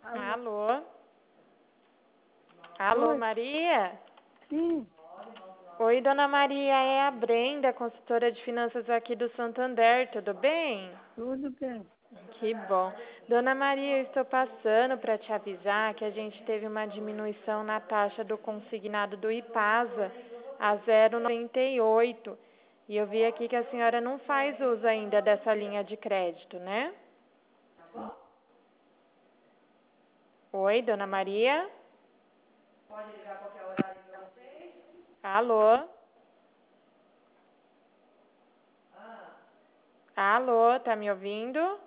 Alô? Alô? Alô, Oi? Maria? Sim, Oi, dona Maria, é a Brenda, consultora de finanças aqui do Santander, tudo bem? tudo bem. Que bom. Dona Maria, eu estou passando para te avisar que a gente teve uma diminuição na taxa do consignado do IPASA a 0,98. E eu vi aqui que a senhora não faz uso ainda dessa linha de crédito, né? Oi, dona Maria? Alô? Alô, tá me ouvindo?